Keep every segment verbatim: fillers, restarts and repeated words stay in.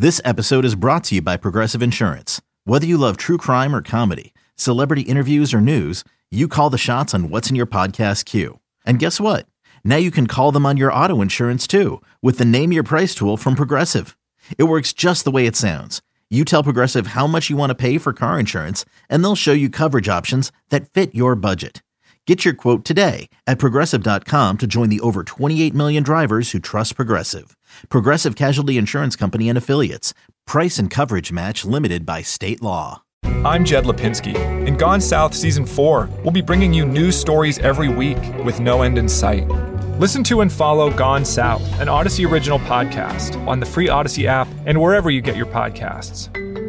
This episode is brought to you by Progressive Insurance. Whether you love true crime or comedy, celebrity interviews or news, you call the shots on what's in your podcast queue. And guess what? Now you can call them on your auto insurance too with the Name Your Price tool from Progressive. It works just the way it sounds. You tell Progressive how much you want to pay for car insurance, and they'll show you coverage options that fit your budget. Get your quote today at Progressive dot com to join the over twenty-eight million drivers who trust Progressive. Progressive Casualty Insurance Company and Affiliates. Price and coverage match limited by state law. I'm Jed Lipinski. In Gone South Season four, we'll be bringing you news stories every week with no end in sight. Listen to and follow Gone South, an Odyssey original podcast, on the free Odyssey app and wherever you get your podcasts.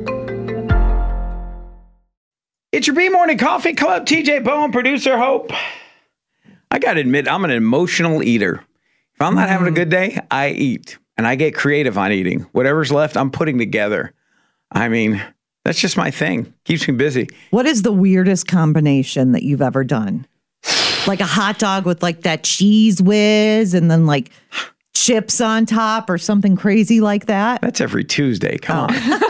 It's your B-Morning Coffee Club. T J Bowen, producer Hope. I got to admit, I'm an emotional eater. If I'm not mm. having a good day, I eat. And I get creative on eating. Whatever's left, I'm putting together. I mean, that's just my thing. Keeps me busy. What is the weirdest combination that you've ever done? Like a hot dog with like that cheese whiz and then like chips on top or something crazy like that? That's every Tuesday. Come oh. on.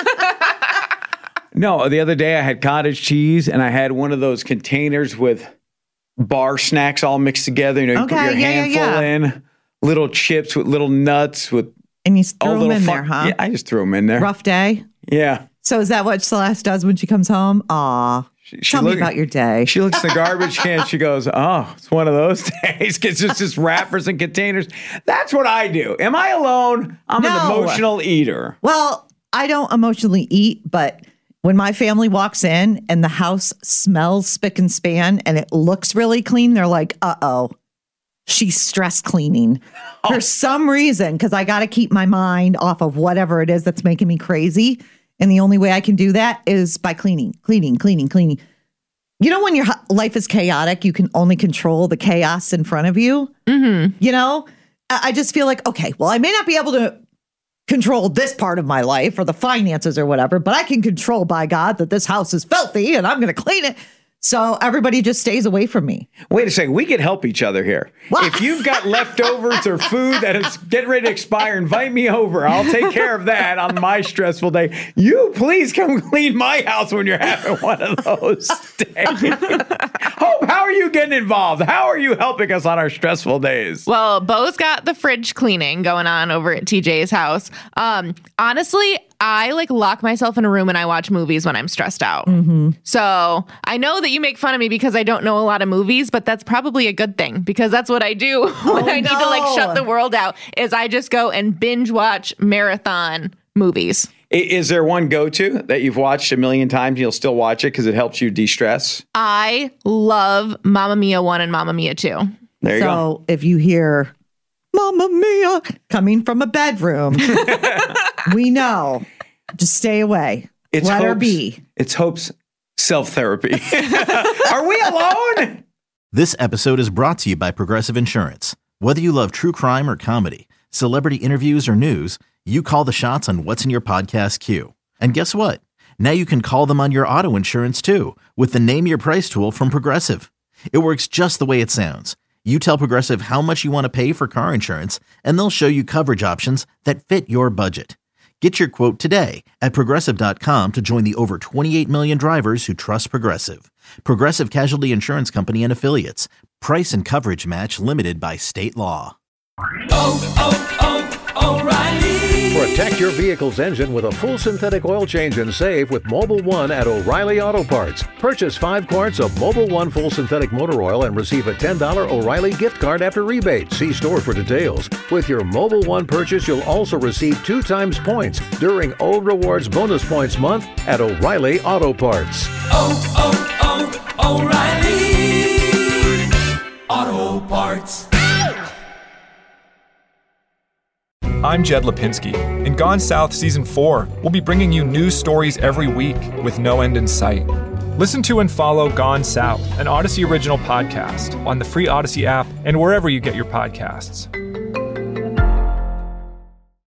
No, the other day I had cottage cheese and I had one of those containers with bar snacks all mixed together. You know, you okay, put your yeah, handful yeah, yeah. in, little chips with little nuts with. And you threw them in fun- there, huh? Yeah, I just threw them in there. Rough day? Yeah. So is that what Celeste does when she comes home? Aw. She, she Tell look, me about your day. She looks in the garbage can. She goes, oh, it's one of those days. It's just, just wrappers and containers. That's what I do. Am I alone? I'm no. an emotional eater. Well, I don't emotionally eat, but when my family walks in and the house smells spick and span and it looks really clean, they're like, uh-oh, she's stress cleaning. Oh. For some reason, because I got to keep my mind off of whatever it is that's making me crazy. And the only way I can do that is by cleaning, cleaning, cleaning, cleaning. You know, when your life is chaotic, you can only control the chaos in front of you. Mm-hmm. You know, I just feel like, okay, well, I may not be able to control this part of my life or the finances or whatever, but I can control, by God, that this house is filthy and I'm going to clean it. So everybody just stays away from me. Wait a second. We could help each other here. What? If you've got leftovers or food that is getting ready to expire, invite me over. I'll take care of that on my stressful day. You please come clean my house when you're having one of those days. Hope, how are you getting involved? How are you helping us on our stressful days? Well, Bo's got the fridge cleaning going on over at T J's house. Um, honestly, I like lock myself in a room and I watch movies when I'm stressed out. Mm-hmm. So I know that you make fun of me because I don't know a lot of movies, but that's probably a good thing because that's what I do when oh, I need no. to like shut the world out is I just go and binge watch marathon movies. Is there one go-to that you've watched a million times and you'll still watch it because it helps you de-stress? I love Mamma Mia one and Mamma Mia two. There you so go. So if you hear Mamma Mia coming from a bedroom, we know. Just stay away. It's Let Hope's, her be. It's Hope's self-therapy. Are we alone? This episode is brought to you by Progressive Insurance. Whether you love true crime or comedy, celebrity interviews or news, you call the shots on what's in your podcast queue. And guess what? Now you can call them on your auto insurance too with the Name Your Price tool from Progressive. It works just the way it sounds. You tell Progressive how much you want to pay for car insurance, and they'll show you coverage options that fit your budget. Get your quote today at Progressive dot com to join the over twenty-eight million drivers who trust Progressive. Progressive Casualty Insurance Company and Affiliates. Price and coverage match limited by state law. Oh, oh, oh, O'Reilly. Protect your vehicle's engine with a full synthetic oil change and save with Mobil one at O'Reilly Auto Parts. Purchase five quarts of Mobil one full synthetic motor oil and receive a ten dollars O'Reilly gift card after rebate. See store for details. With your Mobil one purchase, you'll also receive two times points during O Rewards Bonus Points Month at O'Reilly Auto Parts. Oh, oh, oh, O'Reilly Auto Parts. I'm Jed Lipinski. In Gone South Season four, we'll be bringing you news stories every week with no end in sight. Listen to and follow Gone South, an Odyssey original podcast, on the free Odyssey app and wherever you get your podcasts.